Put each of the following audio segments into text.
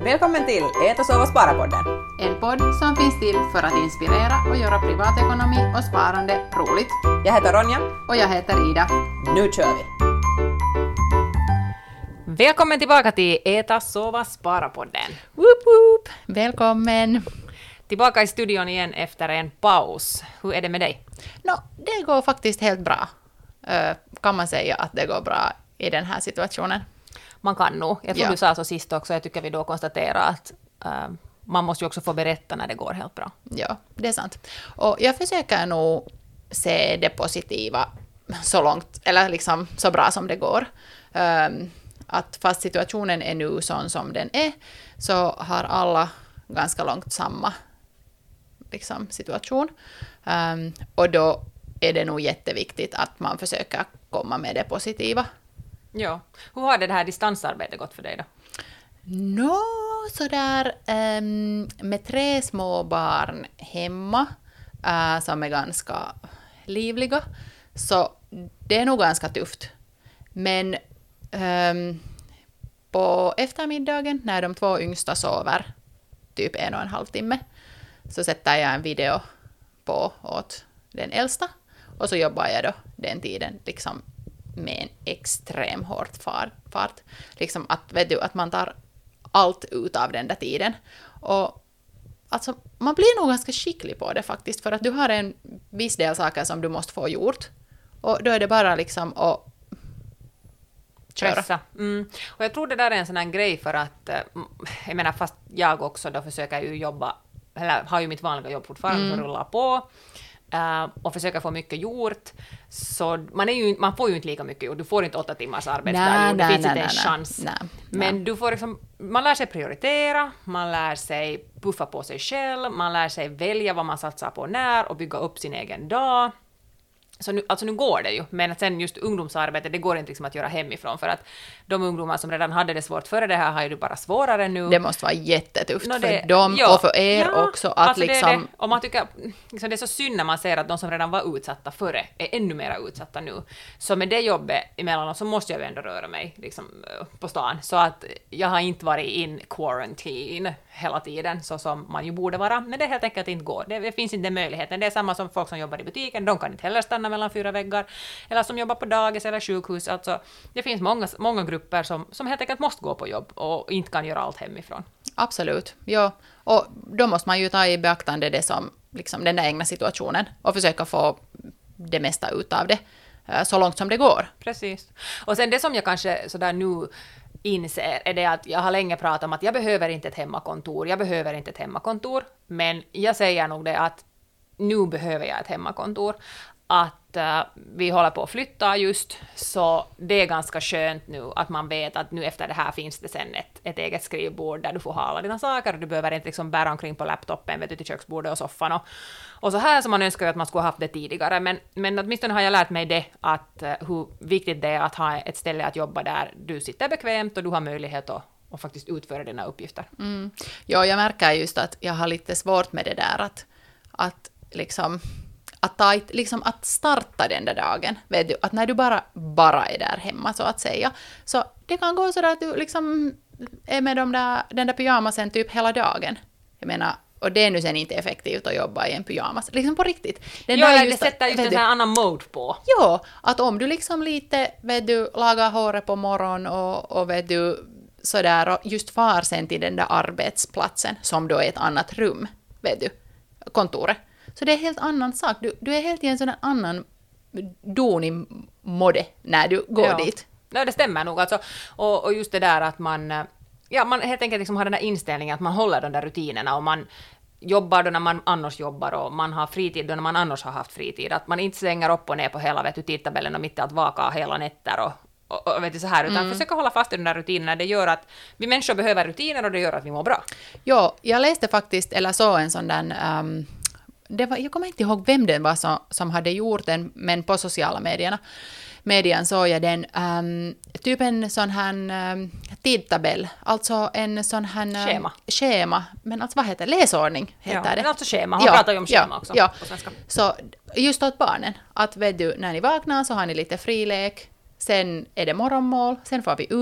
Välkommen till Ät och sova spara-podden. En podd som finns till för att inspirera och göra privatekonomi och sparande roligt. Jag heter Ronja. Och jag heter Ida. Nu kör vi! Välkommen tillbaka till Äta, sova, spara-podden. Woop woop! Välkommen! Tillbaka i studion igen efter en paus. Hur är det med dig? Det går faktiskt helt bra. Kan man säga att det går bra i den här situationen? Man kan nog. Jag tror du sa så sist också. Jag tycker vi då konstaterar att man måste ju också få berätta när det går helt bra. Ja, det är sant. Och jag försöker nog se det positiva så långt, eller liksom så bra som det går. Att fast situationen är nu sån som den är, så har alla ganska långt samma liksom, situation. Och då är det nog jätteviktigt att man försöker komma med det positiva. Ja. Hur har det här distansarbetet gått för dig då? Sådär med 3 små barn hemma som är ganska livliga, så det är nog ganska tufft. Men på eftermiddagen när de 2 yngsta sover typ 1,5 timme, så sätter jag en video på åt den äldsta och så jobbar jag då den tiden liksom med en extrem hårt fart. Liksom att, vet du, att man tar allt ut av den där tiden. Och alltså, man blir nog ganska skicklig på det faktiskt, för att du har en viss del saker som du måste få gjort. Och då är det bara liksom att köra. Och jag tror det där är en sån här grej, för att jag menar, fast jag också då försöker ju jobba, eller har ju mitt vanliga jobb fortfarande som rullar på, och försöka få mycket gjort, så man får ju inte lika mycket gjort. Du får inte 8 timmars arbetsdag. Det finns inte en chans. Men du får liksom, man lär sig prioritera, man lär sig puffa på sig själv, man lär sig välja vad man satsar på när och bygga upp sin egen dag. Så nu går det ju, men att sen just ungdomsarbete, det går inte liksom att göra hemifrån, för att de ungdomar som redan hade det svårt före det här har ju det bara svårare nu. Det måste vara jättetufft för dem och för er också. Att alltså liksom... Och man tycker liksom, det är så synd när man ser att de som redan var utsatta före är ännu mer utsatta nu. Så med det jobbet emellanåt så måste jag ju ändå röra mig liksom, på stan. Så att jag har inte varit in quarantine hela tiden, så som man ju borde vara. Men det helt enkelt inte går. Det finns inte den möjligheten. Det är samma som folk som jobbar i butiken. De kan inte heller stanna mellan 4 väggar. Eller som jobbar på dagis eller sjukhus. Alltså, det finns många grupper som helt enkelt måste gå på jobb och inte kan göra allt hemifrån. Absolut, ja. Och då måste man ju ta i beaktande det som liksom den där egna situationen och försöka få det mesta ut av det så långt som det går. Precis. Och sen det som jag kanske sådär nu inser är det att jag har länge pratat om att jag behöver inte ett hemmakontor, men jag säger nog det att nu behöver jag ett hemmakontor. Att vi håller på att flytta just, så det är ganska skönt nu att man vet att nu efter det här finns det sen ett eget skrivbord där du får ha alla dina saker, och du behöver inte liksom bära omkring på laptopen, vet du, till köksbordet och soffan och så här, som man önskar att man skulle ha haft det tidigare, men åtminstone har jag lärt mig det, att hur viktigt det är att ha ett ställe att jobba där du sitter bekvämt och du har möjlighet att faktiskt utföra dina uppgifter. Ja, jag märker just att jag har lite svårt med det där att liksom att starta den där dagen, vet du, att när du bara är där hemma så att säga, så det kan gå så att du liksom är med den där pyjamasen typ hela dagen. Jag menar, och det är nu sen inte effektivt att jobba i en pyjamas, liksom på riktigt. Det sätter just en sån här annan mode på. Ja, att om du liksom lite, vet du, lagar håret på morgon och vet du, sådär, och just far sen till den där arbetsplatsen, som då är ett annat rum, vet du, kontoret. Så det är en helt annan sak. Du är helt i en sån annan donig mode när du går dit. Ja, det stämmer nog. Alltså, och just det där att man helt enkelt liksom har den där inställningen att man håller de där rutinerna, och man jobbar då när man annars jobbar, och man har fritid då när man annars har haft fritid. Att man inte svänger upp och ner på hela tidtabellen och mitt i att vaka hela nätter och vet du, så här, utan försöka hålla fast i de där rutinerna. Det gör att vi människor behöver rutiner, och det gör att vi mår bra. Ja, jag läste faktiskt, eller så en sån där... jag kommer inte ihåg vem den var som hade gjort den, men på sociala medien såg jag den, typ en sån här tidtabell, alltså en sån här schema, men alltså vad heter det? Läsordning heter det. Men alltså schema, hon pratar ju om schema också på svenska. Så just åt barnen, att vet du, när ni vaknar så har ni lite frilek, sen är det morgonmål, sen får vi ut,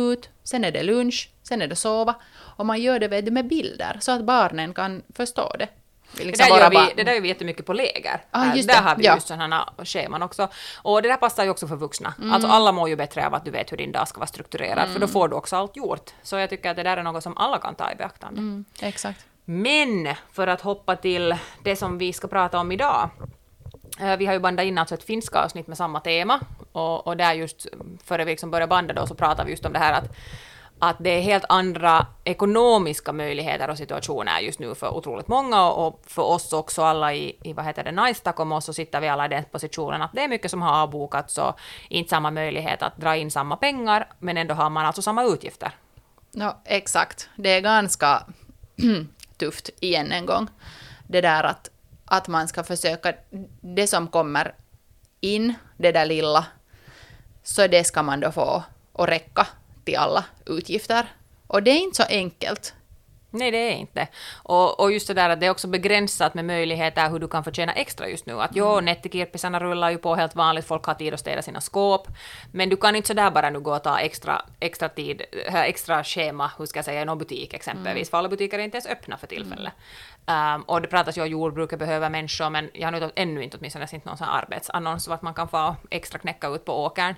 sen är det lunch, sen är det sova. Och man gör det vet du, med bilder så att barnen kan förstå det. Liksom Det där gör vi jättemycket på läger. Just där det, har vi ja. just sådana scheman också. Och det där passar ju också för vuxna. Alltså alla mår ju bättre av att du vet hur din dag ska vara strukturerad, för då får du också allt gjort. Så jag tycker att det där är något som alla kan ta i beaktande. Exakt. Men för att hoppa till det som vi ska prata om idag. Vi har ju bandat in alltså ett finska avsnitt med samma tema. Och där just före vi liksom började banda då så pratade vi just om det här att det är helt andra ekonomiska möjligheter och situationer just nu för otroligt många och för oss också alla i vad heter det, Naistakom, så sitter vi alla i den positionen att det är mycket som har avbokats och inte samma möjlighet att dra in samma pengar, men ändå har man alltså samma utgifter. Ja, exakt. Det är ganska tufft igen en gång. Det där att man ska försöka, det som kommer in, det där lilla, så det ska man då få att räcka till alla utgifter. Och det är inte så enkelt. Nej, det är inte. Och just det där att det är också begränsat med möjligheter hur du kan förtjäna extra just nu. Att nettikirppisarna rullar ju på helt vanligt, folk har tid att städa sina skåp. Men du kan inte sådär bara nu gå och ta extra tid, extra schema, hur ska jag säga, i någon butik exempelvis. För alla butiker är inte ens öppna för tillfället. Och det pratas ju om jordbruket behöver människor, men jag har ännu inte åtminstone sett någon sån arbetsannons så att man kan få extra knäcka ut på åkern.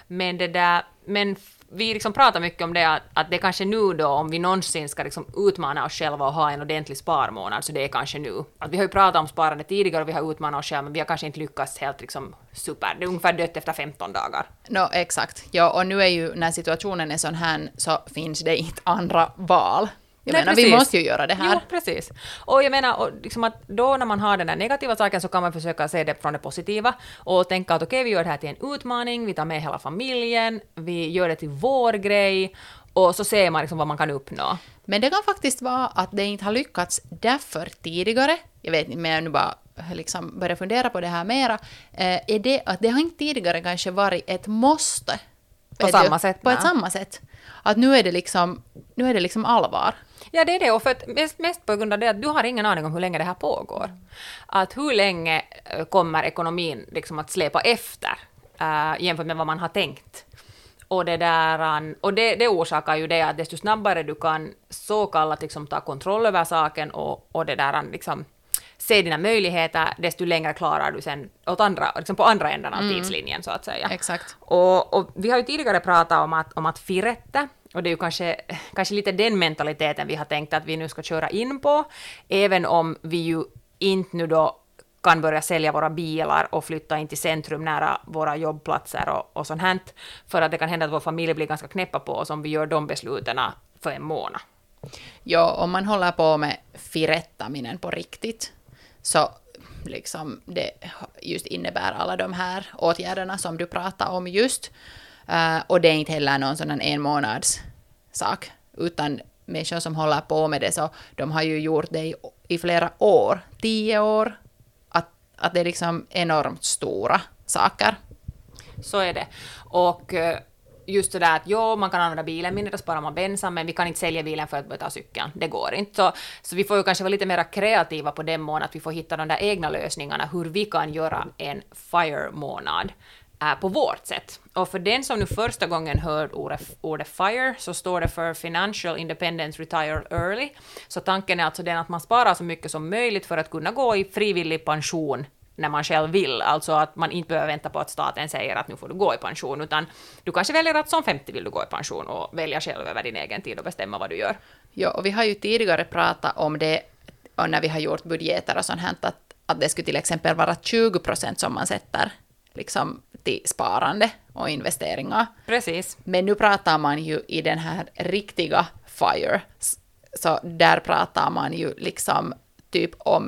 Men vi liksom pratar mycket om det att det är kanske nu då, om vi någonsin ska liksom utmana oss själva och ha en ordentlig sparmånad, så det är kanske nu. Att vi har ju pratat om sparande tidigare och vi har utmanat oss själva, men vi har kanske inte lyckats helt liksom super. Det är ungefär dött efter 15 dagar. Exakt. Ja, och nu är ju, när situationen är sån här, så finns det inte andra val. Vi måste ju göra det här. Jo, precis. Och jag menar, liksom att då när man har den där negativa saken så kan man försöka se det från det positiva och tänka att okej, vi gör det här till en utmaning, vi tar med hela familjen, vi gör det till vår grej och så ser man liksom vad man kan uppnå. Men det kan faktiskt vara att det inte har lyckats därför tidigare. Jag vet inte, men jag nu bara liksom börjar fundera på det här mera. Är det att det har inte tidigare kanske varit ett måste? På samma sätt. På ett samma sätt. Att nu är det liksom allvar. Ja, det är det. Och för att mest på grund av det att du har ingen aning om hur länge det här pågår. Att hur länge kommer ekonomin liksom att släpa efter jämfört med vad man har tänkt. Och det orsakar ju det att desto snabbare du kan så kallat liksom ta kontroll över saken och det där liksom se dina möjligheter, desto längre klarar du sen åt andra, liksom på andra änden av tidslinjen så att säga. Exakt. Och vi har ju tidigare pratat om att firetta. Och det är ju kanske lite den mentaliteten vi har tänkt att vi nu ska köra in på, även om vi ju inte nu då kan börja sälja våra bilar och flytta in till centrum nära våra jobbplatser och sånt här, för att det kan hända att vår familj blir ganska knäppa på oss om vi gör de besluten för en månad. Ja, om man håller på med firettaminen på riktigt, så liksom det just innebär alla de här åtgärderna som du pratar om just. Och det är inte heller någon sån en månads sak, utan människor som håller på med det, så de har ju gjort det i flera år, 10 år, att det är liksom enormt stora saker. Så är det. Och just det där att man kan använda bilen mindre, då sparar man bensin, men vi kan inte sälja bilen för att börja ta cykeln. Det går inte. Så vi får ju kanske vara lite mer kreativa på den månaden, att vi får hitta de där egna lösningarna, hur vi kan göra en FIRE-månad på vårt sätt. Och för den som nu första gången hör ordet FIRE, så står det för Financial Independence Retire Early. Så tanken är alltså den att man sparar så mycket som möjligt för att kunna gå i frivillig pension när man själv vill. Alltså att man inte behöver vänta på att staten säger att nu får du gå i pension, utan du kanske väljer att som 50 vill du gå i pension och välja själv över din egen tid och bestämma vad du gör. Ja, och vi har ju tidigare pratat om det, och när vi har gjort budgeter och sånt här, att det skulle till exempel vara 20% som man sätter liksom till sparande och investeringar. Precis. Men nu pratar man ju i den här riktiga FIRE, så där pratar man ju liksom typ om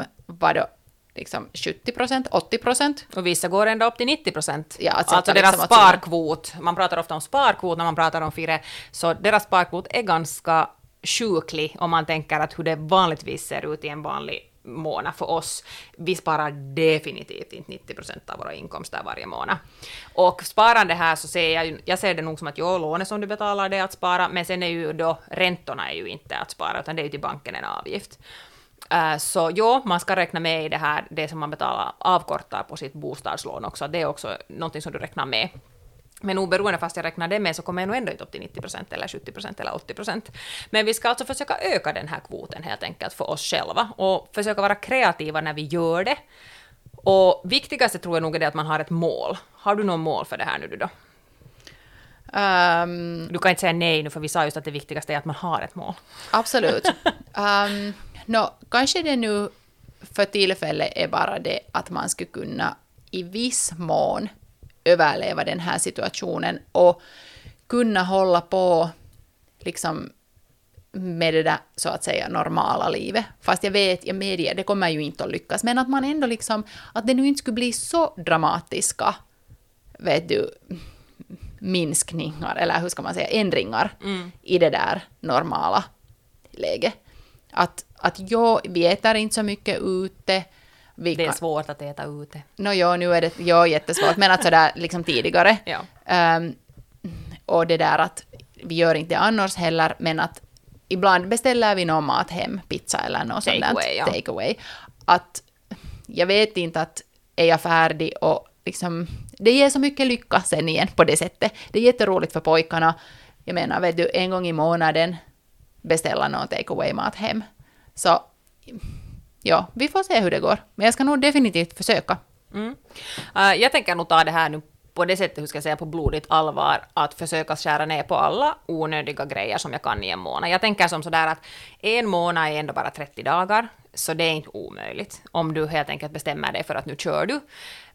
liksom 70%, 80%. Och vissa går ända upp till 90%. Ja, alltså deras liksom sparkvot, man pratar ofta om sparkvot när man pratar om FIRE, så deras sparkvot är ganska sjuklig om man tänker att hur det vanligtvis ser ut i en vanlig månad för oss. Vi sparar definitivt inte 90% av våra inkomster varje månad. Och sparande här så ser jag ser det nog som att lånet som du betalar det att spara, men sen är ju då räntorna är ju inte att spara, utan det är ju till banken en avgift. Så man ska räkna med i det här, det som man betalar avkortar på sitt bostadslån också. Det är också någonting som du räknar med. Men oberoende fast jag räknar det med så kommer jag nog ändå inte upp till 90% eller 70% eller 80%. Men vi ska alltså försöka öka den här kvoten helt enkelt för oss själva och försöka vara kreativa när vi gör det. Och viktigaste tror jag nog är det att man har ett mål. Har du något mål för det här nu då? Du kan inte säga nej nu för vi sa just att det viktigaste är att man har ett mål. Absolut. Kanske det nu för tillfället är bara det att man skulle kunna i viss mån överleva den här situationen och kunna hålla på liksom med det där så att säga normala livet. Fast jag medger, det kommer ju inte att lyckas. Men att man ändå liksom, att det nu inte skulle bli så dramatiska, vet du, minskningar, eller hur ska man säga, ändringar i det där normala läget. Att vi äter inte så mycket ute. Det är svårt att äta ute. Nu är det jättesvårt, men att sådär liksom tidigare. Ja. Och det där att vi gör inte annars heller, men att ibland beställer vi någon mat hem, pizza eller något sånt där. Take away. Att jag vet inte att är jag färdig och liksom, det ger så mycket lycka sen igen på det sättet. Det är jätteroligt för pojkarna. Jag menar, vet du, en gång i månaden beställa någon take away mat hem. Så ja, vi får se hur det går. Men jag ska nog definitivt försöka. Jag tänker nog ta det här nu på det sättet, hur ska jag säga, på blodigt allvar, att försöka skära ner på alla onödiga grejer som jag kan i en månad. Jag tänker som sådär att en månad är ändå bara 30 dagar, så det är inte omöjligt. Om du helt enkelt bestämmer dig för att nu kör du.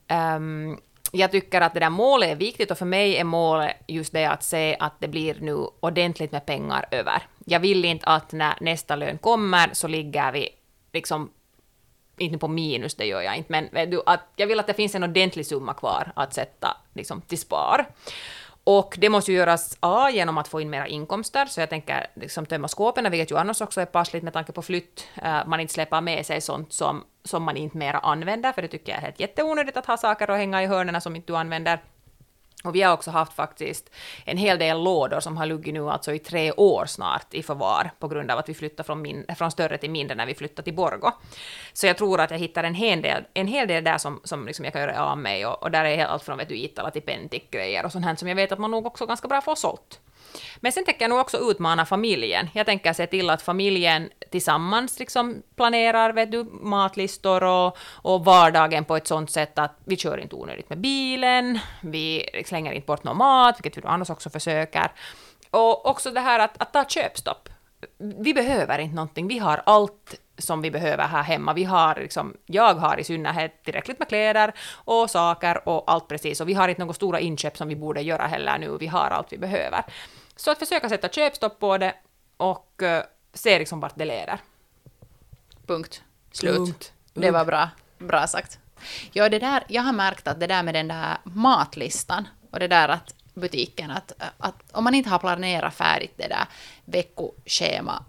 Jag tycker att det där målet är viktigt och för mig är målet just det att se att det blir nu ordentligt med pengar över. Jag vill inte att när nästa lön kommer så ligger vi liksom inte på minus, det gör jag inte, men jag vill att det finns en ordentlig summa kvar att sätta liksom, till spar. Och det måste ju göras genom att få in mera inkomster, så jag tänker liksom, tömma skåpen, vilket ju annars också är passligt med tanke på flytt. Man inte släpper med sig sånt som man inte mera använder, för det tycker jag är helt jätteonödigt att ha saker och hänga i hörnerna som inte du använder. Och vi har också haft faktiskt en hel del lådor som har luggit nu alltså i 3 år snart i förvar på grund av att vi flyttar från större till mindre när vi flyttar till Borgå. Så jag tror att jag hittar en hel del där som liksom jag kan göra av mig och där är allt från Iittala till Pentik-grejer och sånt här som jag vet att man nog också ganska bra får sålt. Men sen tänker jag nog också utmana familjen. Jag tänker se till att familjen tillsammans liksom planerar matlistor och vardagen på ett sånt sätt att vi kör inte onödigt med bilen, vi slänger inte bort någon mat, vilket vi annars också försöker. Och också det här att ta köpstopp. Vi behöver inte någonting, vi har allt som vi behöver här hemma. Jag har i synnerhet tillräckligt med kläder och saker och allt precis. Och vi har inte några stora inköp som vi borde göra heller nu. Vi har allt vi behöver. Så att försöka sätta köpstopp på det och se liksom vart det leder. Punkt. Slut. Det var bra sagt. Ja, det där, jag har märkt att det där med den där matlistan och det där att butiken, att om man inte har planerat färdigt det där veckoschema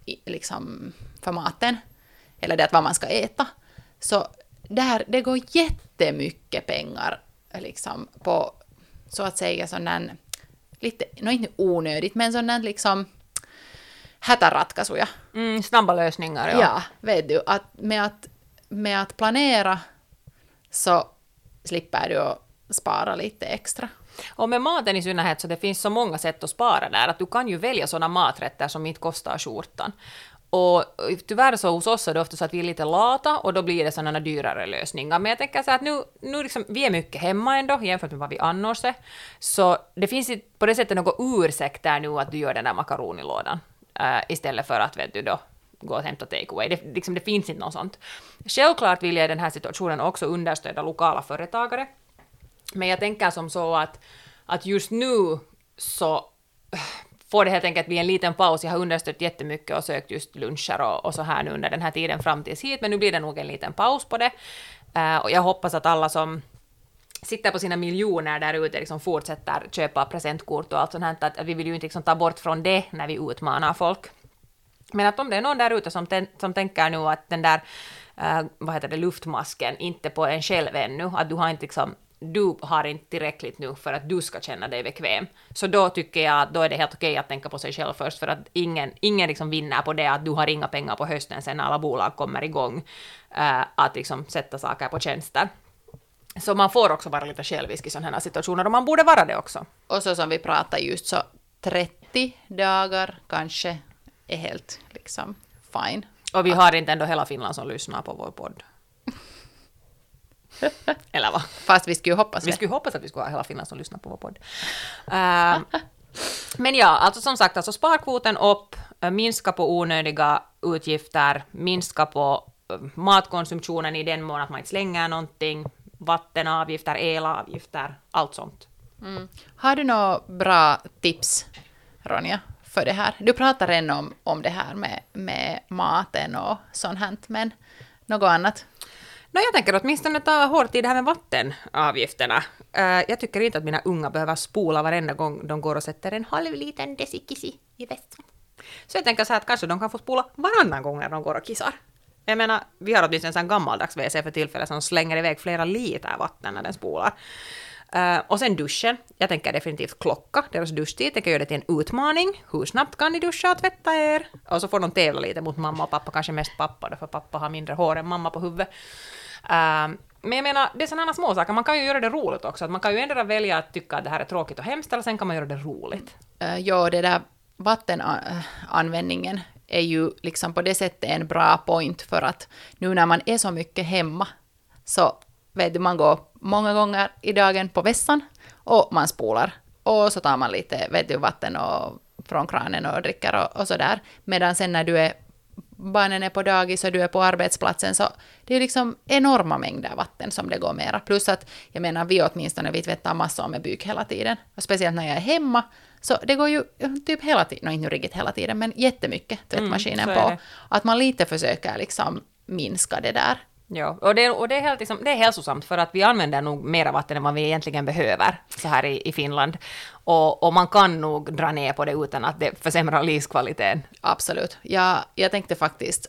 för maten, eller det att vad man ska äta, så det går jättemycket pengar liksom på, så att säga, sån lite, inte onödigt, men sån liksom hätäratkaisuja. Snabba lösningar, ja. Ja, vet du, att med att planera så slipper du att spara lite extra. Och med maten i synnerhet så det finns så många sätt att spara där, att du kan ju välja sådana maträtter som inte kostar skjortan. Och tyvärr så hos oss är det ofta så att vi är lite lata och då blir det sådana dyrare lösningar. Men jag tänker så att nu liksom, vi är mycket hemma ändå jämfört med vad vi annars är. Så det finns på det sättet något ursäkt där nu att du gör den där makaronilådan istället för att då gå och hämta takeaway. Det finns inte något sånt. Självklart vill jag i den här situationen också understödja lokala företagare. Men jag tänker som så att just nu så får det helt enkelt bli en liten paus. Jag har understött jättemycket och sökt just luncher och så här nu under den här tiden fram tills hit, men nu blir det nog en liten paus på det. Och jag hoppas att alla som sitter på sina miljoner där ute liksom fortsätter köpa presentkort och allt sånt här, att vi vill ju inte liksom ta bort från det när vi utmanar folk. Men att om det är någon där ute som tänker nu att den där luftmasken inte på en själv ännu, att du har inte tillräckligt nu för att du ska känna dig bekväm. Så då tycker jag att då är det helt okej att tänka på sig själv först, för att ingen liksom vinner på det att du har inga pengar på hösten sen när alla bolag kommer igång att liksom sätta saker på tjänster. Så man får också vara lite självisk i sådana här situationer, och man borde vara det också. Och så som vi pratar just så 30 dagar kanske är helt liksom fine. Och vi har inte ändå hela Finland som lyssnar på vår podd. Eller vad? Fast vi skulle hoppas Vi det. skulle hoppas att vi skulle ha hela Finland som lyssnar på vår podd. Men ja, alltså som sagt, alltså sparkvoten upp, minska på onödiga utgifter, minska på matkonsumtionen i den mån att man inte slänger någonting, vattenavgifter, elavgifter, allt sånt. Har du några bra tips, Ronja, för det här? Du pratar redan om det här med maten och sånt här, men något annat? Jag tänker åtminstone ta hårt i det här med vattenavgifterna. Jag tycker inte att mina unga behöver spola varenda gång de går och sätter en halv liten desikissi i vässan. Så jag tänker så här att kanske de kan få spola varannan gång när de går och kissar. Jag menar, vi har åtminstone en sån gammaldags WC för tillfället som slänger iväg flera liter vatten när den spolar. Och sen duschen. Jag tänker definitivt klocka deras duschtid. Jag kan göra det till en utmaning. Hur snabbt kan ni duscha och tvätta er? Och så får de tävla lite mot mamma och pappa. Kanske mest pappa, för pappa har mindre hår än mamma på huvudet. Men jag menar, det är sådana små saker. Man kan ju göra det roligt också. Att man kan ju ändå välja att tycka att det här är tråkigt och hemskt, eller sen kan man göra det roligt. Ja, det där vattenanvändningen är ju liksom på det sättet en bra point, för att nu när man är så mycket hemma så vet du, man går många gånger i dagen på vässan och man spolar. Och så tar man lite vatten från kranen och dricker och så där. Medan sen när barnen är på dagis och du är på arbetsplatsen, så det är liksom enorma mängder vatten som det går mera. Plus att, jag menar, vi tvättar massor med byk hela tiden. Och speciellt när jag är hemma, så det går ju typ hela tiden, inte riktigt hela tiden, men jättemycket tvättmaskinen på. Det. Att man lite försöker liksom minska det där. Ja, och det är helt liksom, det är hälsosamt, för att vi använder nog mera vatten än vad vi egentligen behöver så här i Finland. Och man kan nog dra ner på det utan att det försämrar livskvaliteten. Absolut. Jag tänkte faktiskt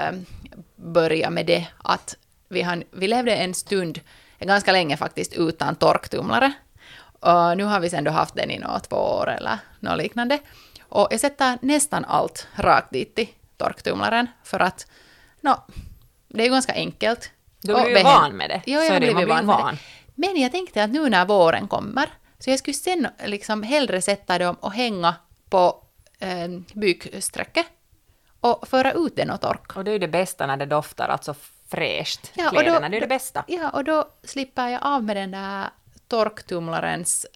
börja med det att vi levde en stund, ganska länge faktiskt, utan torktumlare. Och nu har vi ändå haft den i 2 år eller något liknande. Och jag sätter nästan allt rakt dit i torktumlaren, för att det är ganska enkelt. Du blir ju van med det. Ja, jag blir van med det. Men jag tänkte att nu när våren kommer, så jag skulle sen liksom hellre sätta dem och hänga på byksträcket och föra ut den och torka. Och det är ju det bästa när det doftar, alltså fräscht. Ja, kläderna, det är det bästa. Ja, och då slipper jag av med den där torktumlarens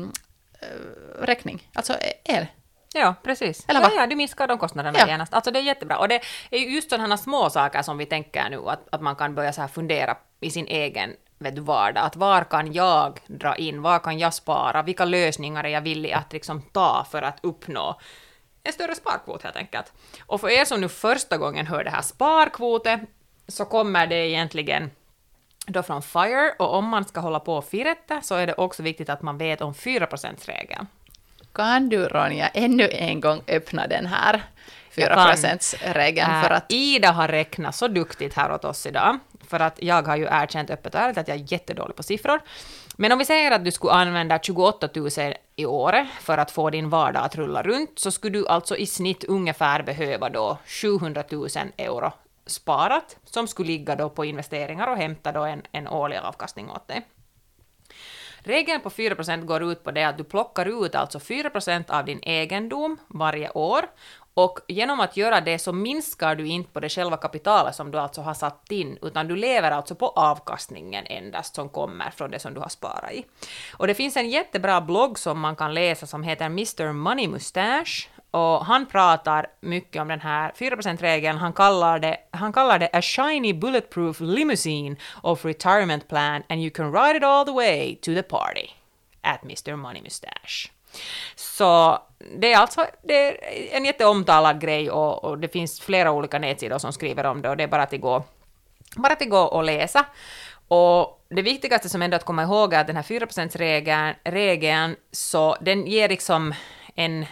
räkning, alltså el. Ja, precis. Eller vad? Ja, du minskar de kostnaderna genast. Alltså det är jättebra. Och det är ju just sådana små saker som vi tänker nu, att man kan börja så här fundera i sin egen vardag. Att var kan jag dra in? Var kan jag spara? Vilka lösningar är jag villig att liksom ta för att uppnå en större sparkvot helt enkelt? Och för er som nu första gången hör det här sparkvoten, så kommer det egentligen då från FIRE, och om man ska hålla på och firetta så är det också viktigt att man vet om 4%-regeln. Kan du, Ronja, ännu en gång öppna den här 4%-regeln? För att Ida har räknat så duktigt här åt oss idag, för att jag har ju erkänt öppet och ärligt att jag är jättedålig på siffror. Men om vi säger att du skulle använda 28 000 i året för att få din vardag att rulla runt, så skulle du alltså i snitt ungefär behöva då 700 000 euro sparat, som skulle ligga då på investeringar och hämta då en årlig avkastning åt dig. Regeln på 4% går ut på det att du plockar ut alltså 4% av din egendom varje år, och genom att göra det så minskar du inte på det själva kapitalet som du alltså har satt in, utan du lever alltså på avkastningen endast som kommer från det som du har sparat i. Och det finns en jättebra blogg som man kan läsa som heter Mr. Money Mustache, och han pratar mycket om den här 4%-regeln. Han kallar det a shiny bulletproof limousine of retirement plan, and you can ride it all the way to the party at Mr. Money Mustache. Så det är en jätteomtalad grej, och det finns flera olika nätsidor som skriver om det, och det är bara att gå och läsa. Och det viktigaste som ändå att komma ihåg är att den här 4%-regeln, så den ger liksom en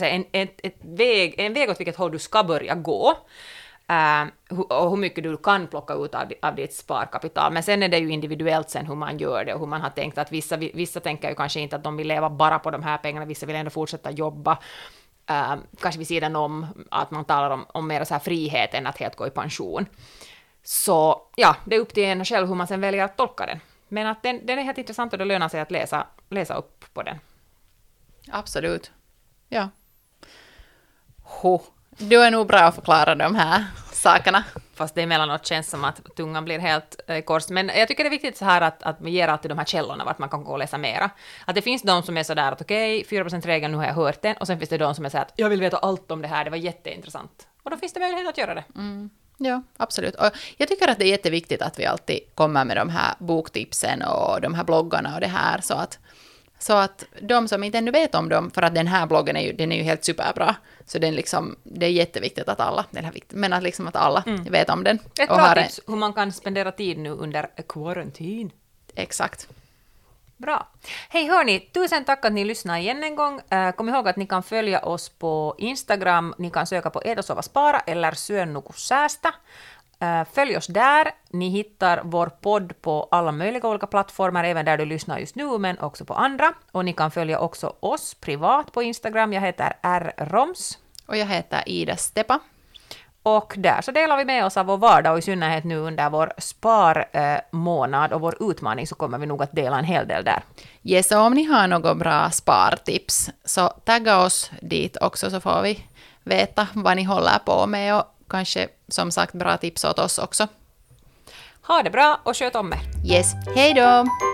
väg åt vilket håll du ska börja gå, och hur mycket du kan plocka ut av ditt sparkapital. Men sen är det ju individuellt sen hur man gör det och hur man har tänkt. Att vissa tänker ju kanske inte att de vill leva bara på de här pengarna, vissa vill ändå fortsätta jobba, kanske vid sidan om att man talar om mer så här frihet än att helt gå i pension. Så ja, det är upp till en själv hur man sen väljer att tolka den. Men att den är helt intressant och det lönar sig att läsa upp på den. Absolut. Ja. Du är nog bra att förklara de här sakerna. Fast det emellanåt känns som att tungan blir helt kors. Men jag tycker det är viktigt så här att vi ger alltid de här källorna vart man kan gå och läsa mera. Att det finns de som är så där att okej, 4%-regeln, nu har jag hört den. Och sen finns det de som är så här att jag vill veta allt om det här, det var jätteintressant. Och då finns det möjlighet att göra det. Ja, absolut. Och jag tycker att det är jätteviktigt att vi alltid kommer med de här boktipsen och de här bloggarna och det här så att de som inte ännu vet om dem, för att den här bloggen är ju helt superbra, så det är jätteviktigt att alla, men att liksom att alla vet om den. Ett bra tips hur man kan spendera tid nu under quarantine. Exakt. Bra. Hej hörni, tusen tack att ni lyssnar igen en gång. Kom ihåg att ni kan följa oss på Instagram. Ni kan söka på Äta, sova, spara eller Syön, nuku, säästä. Följ oss där. Ni hittar vår podd på alla möjliga olika plattformar, även där du lyssnar just nu, men också på andra. Och ni kan följa också oss privat på Instagram. Jag heter rroms. Och jag heter Ida Stepa. Och där så delar vi med oss av vår vardag, och i synnerhet nu under vår sparmånad och vår utmaning så kommer vi nog att dela en hel del där. Yes, och om ni har något bra spartips så tagga oss dit också, så får vi veta vad ni håller på med och kanske som sagt bra tips åt oss också. Ha det bra och sköt om er. Yes, hej då!